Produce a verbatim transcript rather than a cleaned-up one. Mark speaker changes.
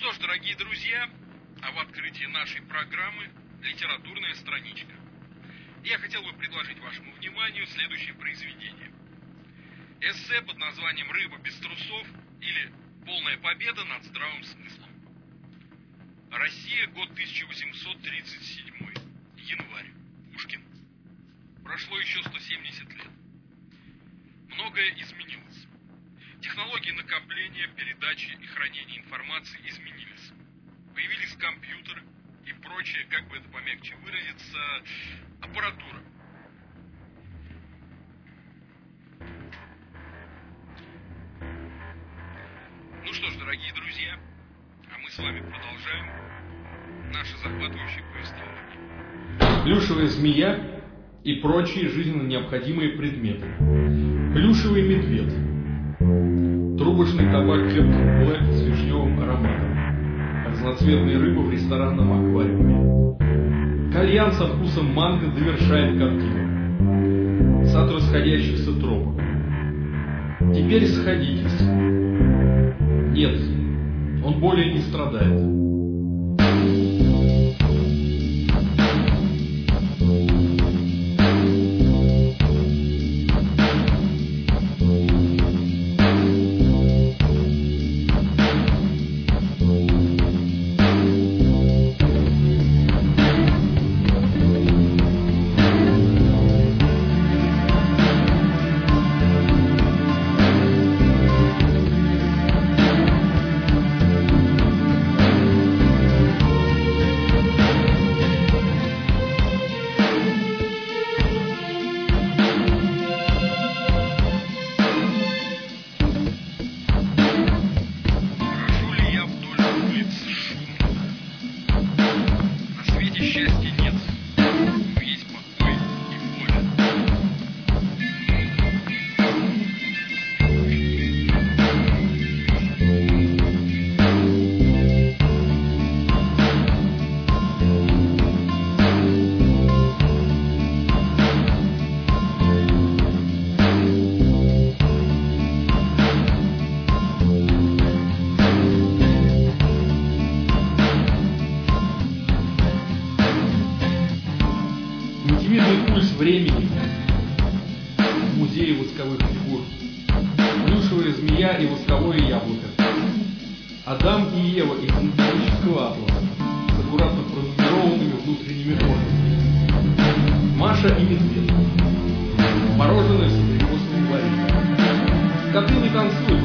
Speaker 1: что ж, дорогие друзья, а в открытии нашей программы «Литературная страничка». Я хотел бы предложить вашему вниманию следующее произведение. Эссе под названием «Рыба без трусов» или «Полная победа над здравым смыслом». Россия, год тысяча восемьсот тридцать седьмой. Январь. Пушкин. Прошло еще сто семьдесят лет. Многое изменилось. Технологии накопления, передачи и хранения информации изменились. Появились компьютеры и прочее, как бы это помягче выразиться, аппаратура. Ну что ж, дорогие друзья, а мы с вами продолжаем наше захватывающее повествование. Плюшевая змея и прочие жизненно необходимые предметы. Плюшевый медведь. Трубочный табак Кэптон Блэк с вишневым ароматом. Разноцветные рыбы в ресторанном аквариуме. Кальян со вкусом манго завершает картину. Сад расходящихся тропок. Теперь сходитесь. Нет, он более не страдает. Времени в музее восковых фигур. Плюшевая змея и восковое яблоко. Адам и Ева из антропологического атласа с аккуратно пронумерованными внутренними органами. Маша и медведь. Мороженое с абрикосовым вареньем. Коты не танцуют,